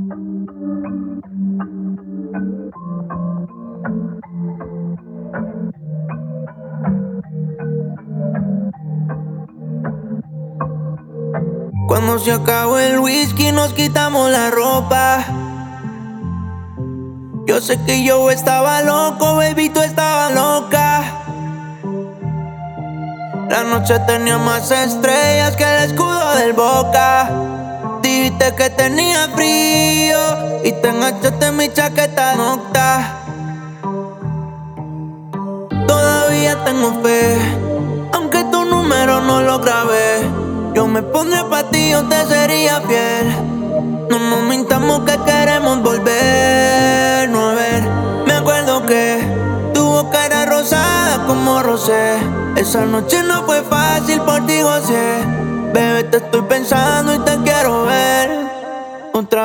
Cuando se acabó el whisky nos quitamos la ropa. Yo sé que yo estaba loco, baby, tú estabas loca. La noche tenía más estrellas que el escudo del Boca. Dijiste que tenía frío y te enganchaste en mi chaqueta nocta. Todavía tengo fe, aunque tu número no lo grabé. Yo me pondré pa' ti, yo te sería fiel. No nos mintamos que queremos volvernos a ver. Me acuerdo que tu boca era rosada como rosé. Esa noche no fue fácil, por ti gocé. Bebé, te estoy pensando y te quiero ver otra